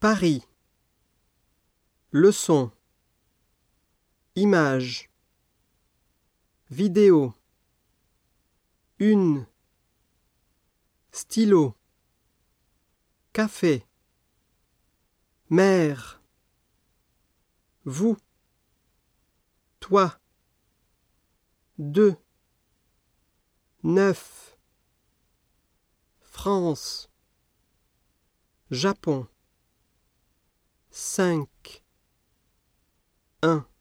Paris. Leçon. Image. Vidéo. Une. Stylo. Café. Mère. Vous. Toi. Deux. Neuf. France. Japon. 5. 1.